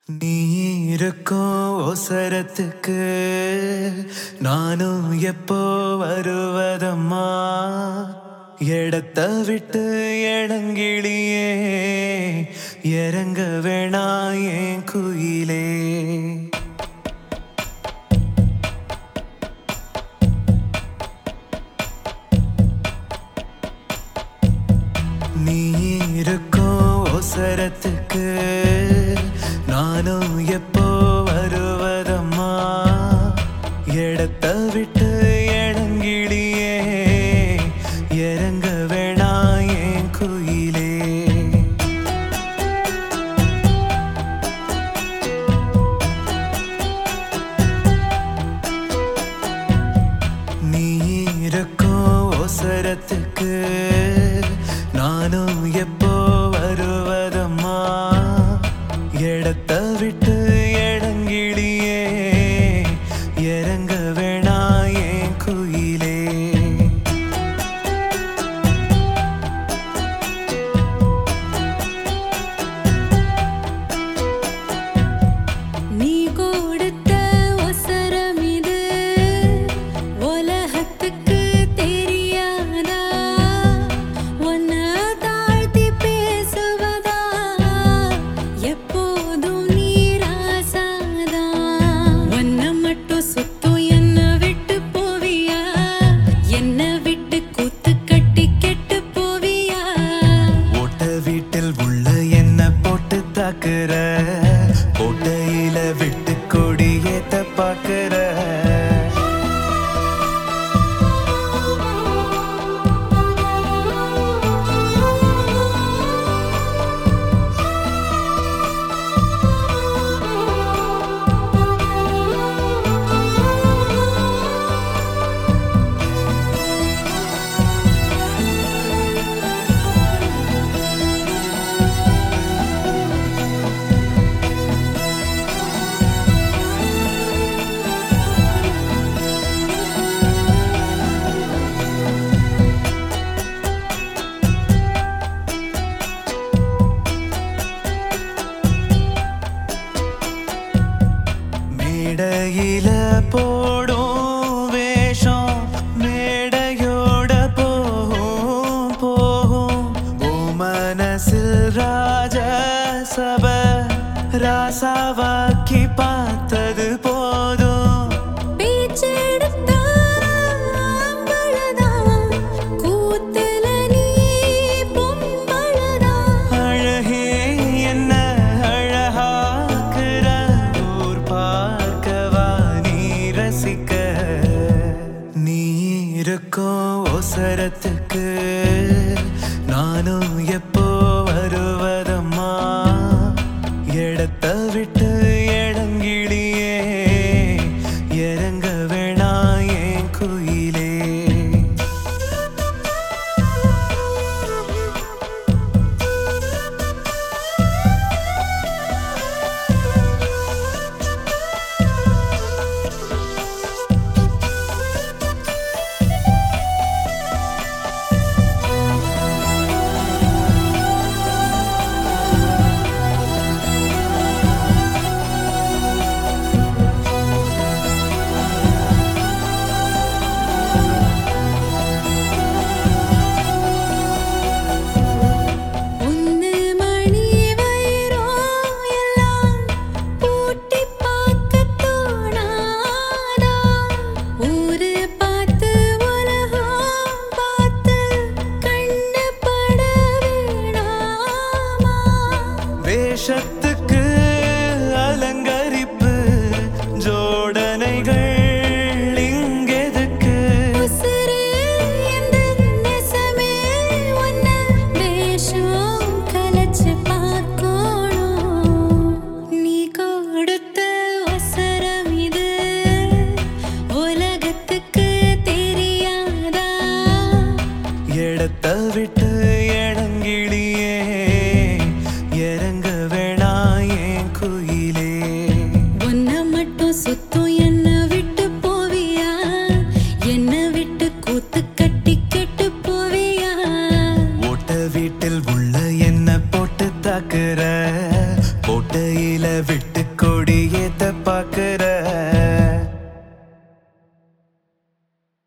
நீ இருக்கும் ஒசரத்துக்கு நானும் எப்போ வருவதம்மா? இடத்த விட்டு இடங்கிளியே இறங்க வேணா என் குயிலே. நீ இருக்கும் ஒசரத்துக்கு நானும் எப்போ வருவதம்மா? இடத்த விட்டு இடங்கிளியே இறங்க வேணா என் குயிலே. நீ இருக்கும் ஒசரத்துக்கு நானும் எப்போ வருவதம்மா? இடத்த விட்டு இடங்கிளியே இறங்க வேணா என் குயிலே. நீ கொடுத்த ஒசரம் இது உலகத்துக்கு தெரியாதா? உன்னை தாழ்த்தி பேசுவதா எப்போதும் நீ ராசாதா? உன்னை மட்டும் சுத்தும் என்னை விட்டு போவியா? என்னை விட்டு கூத்து கட்டி கெட்டு போவியா? ஓட்ட வீட்டில் உள்ள என்ன போட்டு தாக்குற, கோட்டையில விட்டு கொடி ஏத்த பாக்குற. மேடையில போடும் வேஷம் மேடையோட போகும் போகும். ஓ மனசில் ராஜ சப ராசாவாக்கி பார்த்தது போதும். பேச்செடுத்தா ஆம்பளதான், கூத்துல நீ பொம்பளதான். அழகே என்ன அழகாக்குற, ஊர் பார்க்கவா நீ ரசிக்க. நீ இருக்கும் ஒசரத்துக்கு நானும் எப்போ வருவதம்மா? இடத்த விட்டு இடங்கிளியே இறங்க வேணா என் குயிலே. ஒன்னு மணி வைரம் எல்லாம் பூட்டி பார்க்க தோணாதா? ஊரு பார்த்து உலகம் பார்த்து கண்ணு பட வேணாமா? வேஷத்துக்கு அலங்கரிப்பு ஜோடனைகள் இங்கெதுக்கு? உசுரு எந்த நெசமே உன்னை வேஷம் கலைச்சு பார்க்கணும். நீ கொடுத்த ஒசரம் இது உலகத்துக்கு தெரியாதா? இடத்த விட்டு இடங்கிளியே இறங்க வேணா என் குயிலே. உன்னை மட்டும் சுத்தும் என்னை விட்டு போவியா? என்னை விட்டு கூத்து கட்டி கெட்டு போவியா? ஓட்ட வீட்டில் உள்ள என்ன போட்டு தாக்குற, கோட்டையில விட்டு கொடியேத்த பாக்குற